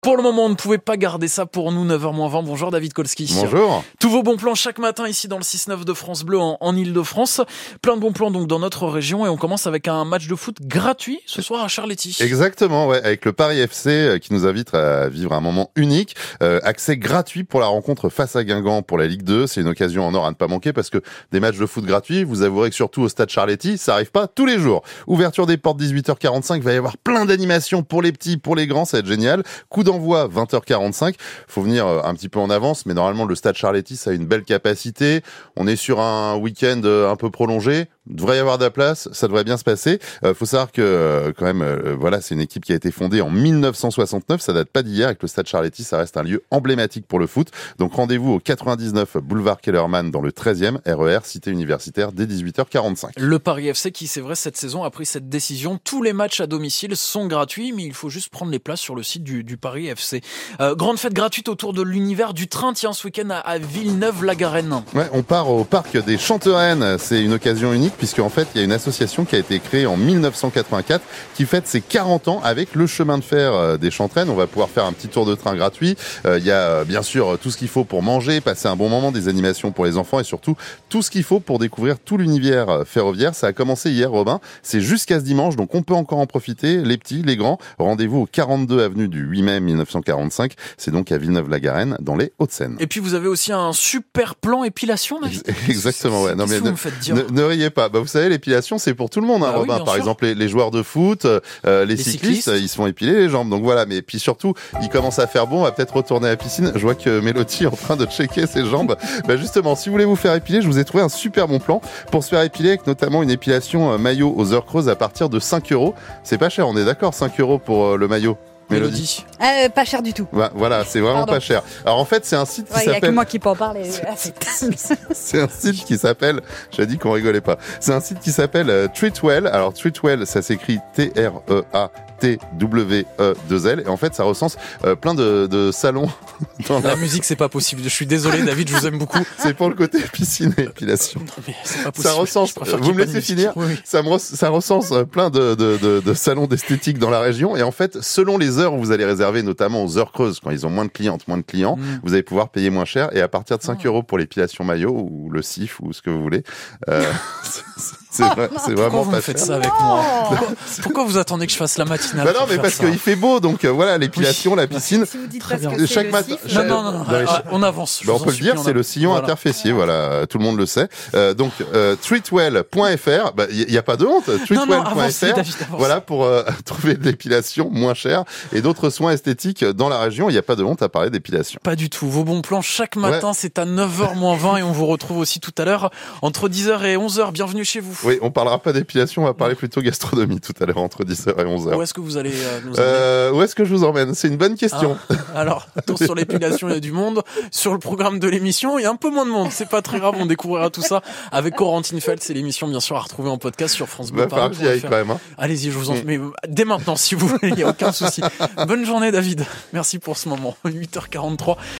Pour le moment, on ne pouvait pas garder ça pour nous, 9h-20. Bonjour David Kolski. Bonjour. Tous vos bons plans chaque matin ici dans le 6-9 de France Bleu en Ile-de-France. Plein de bons plans donc dans notre région et on commence avec un match de foot gratuit ce soir à Charléty. Exactement, ouais, avec le Paris FC qui nous invite à vivre un moment unique. Accès gratuit pour la rencontre face à Guingamp pour la Ligue 2. C'est une occasion en or à ne pas manquer parce que des matchs de foot gratuits, vous avouerez que surtout au stade Charléty, ça arrive pas tous les jours. Ouverture des portes 18h45, il va y avoir plein d'animations pour les petits, pour les grands, ça va être génial. Coup d'envoi 20h45. Faut venir un petit peu en avance, mais normalement le stade Charléty ça a une belle capacité. On est sur un week-end un peu prolongé. Il devrait y avoir de la place, ça devrait bien se passer. Faut savoir que quand même, voilà, c'est une équipe qui a été fondée en 1969. Ça date pas d'hier. Avec le stade Charléty, ça reste un lieu emblématique pour le foot. Donc rendez-vous au 99 boulevard Kellerman dans le 13e RER, cité universitaire, dès 18h45. Le Paris FC qui, c'est vrai, cette saison a pris cette décision. Tous les matchs à domicile sont gratuits, mais il faut juste prendre les places sur le site du Paris FC. Grande fête gratuite autour de l'univers du train, tiens, ce week-end à Villeneuve-la-Garenne. Ouais, on part au parc des Chantereines. C'est une occasion unique puisqu'en fait, il y a une association qui a été créée en 1984 qui fête ses 40 ans avec le chemin de fer des Chantereines. On va pouvoir faire un petit tour de train gratuit. Il y a bien sûr tout ce qu'il faut pour manger, passer un bon moment, des animations pour les enfants et surtout tout ce qu'il faut pour découvrir tout l'univers ferroviaire. Ça a commencé hier, Robin. C'est jusqu'à ce dimanche, donc on peut encore en profiter, les petits, les grands. Rendez-vous au 42 avenue du 8 mai 1945. C'est donc à Villeneuve-la-Garenne, dans les Hauts-de-Seine. Et puis vous avez aussi un super plan épilation, David. Exactement, ouais. Non, mais vous me faites dire ne riez pas. Bah, vous savez, l'épilation, c'est pour tout le monde, hein, Robin. Oui, par sûr. exemple, les joueurs de foot, les cyclistes, ils se font épiler les jambes. Donc voilà. Mais puis surtout, il commence à faire bon. On va peut-être retourner à la piscine. Je vois que Mélodie est en train de checker ses jambes. Bah, justement, si vous voulez vous faire épiler, je vous ai trouvé un super bon plan pour se faire épiler avec notamment une épilation maillot aux heures creuses à partir de 5 €. C'est pas cher, on est d'accord, 5 € pour le maillot. Mélodie. Pas cher du tout. Voilà, c'est vraiment pas cher. Alors en fait, c'est un site qui s'appelle... Il y a que moi qui peux en parler. C'est un site qui s'appelle... J'ai dit qu'on rigolait pas. C'est un site qui s'appelle Treatwell. Alors Treatwell, ça s'écrit TREATW2L. Et en fait, ça recense plein de salons. Dans la musique, c'est pas possible. Je suis désolé, David, je vous aime beaucoup. C'est pour le côté piscine et épilation. Non, mais c'est pas possible. Ça recense, vous me laissez finir, oui. Ça recense plein de salons d'esthétique dans la région. Et en fait, selon les heures où vous allez réserver, notamment aux heures creuses, quand ils ont moins de clients, vous allez pouvoir payer moins cher. Et à partir de 5 € pour l'épilation maillot ou le cif ou ce que vous voulez, c'est vraiment vous pas faites cher. ça avec moi? Pourquoi vous attendez que je fasse la matinale? Bah non, mais parce qu'il fait beau, donc voilà, l'épilation, la piscine. Si vous dites Très pas bien. ce que Chaque c'est matin, le sif, Non. On avance. Bah on peut le dire, c'est le sillon interfessier, voilà, tout le monde le sait. Donc treatwell.fr, bah il y a pas de honte, treatwell.fr. Voilà pour trouver de l'épilation moins chère et d'autres soins esthétiques dans la région, il y a pas de honte à parler d'épilation. Pas du tout. Vos bons plans chaque matin, c'est à 9h-20 et on vous retrouve aussi tout à l'heure entre 10h et 11h. Bienvenue chez vous. Oui, on parlera pas d'épilation, on va parler plutôt gastronomie tout à l'heure entre 10h et 11h. Où est-ce que vous allez nous emmener? Où est-ce que je vous emmène? C'est une bonne question. Alors, sur l'épilation, il y a du monde. Sur le programme de l'émission, il y a un peu moins de monde. C'est pas très grave, on découvrira tout ça avec Corentine Feld. C'est l'émission, bien sûr, à retrouver en podcast sur France Bleu. Quand même, hein. Allez-y, je vous en mais dès maintenant, si vous voulez, il n'y a aucun souci. Bonne journée, David. Merci pour ce moment. 8h43.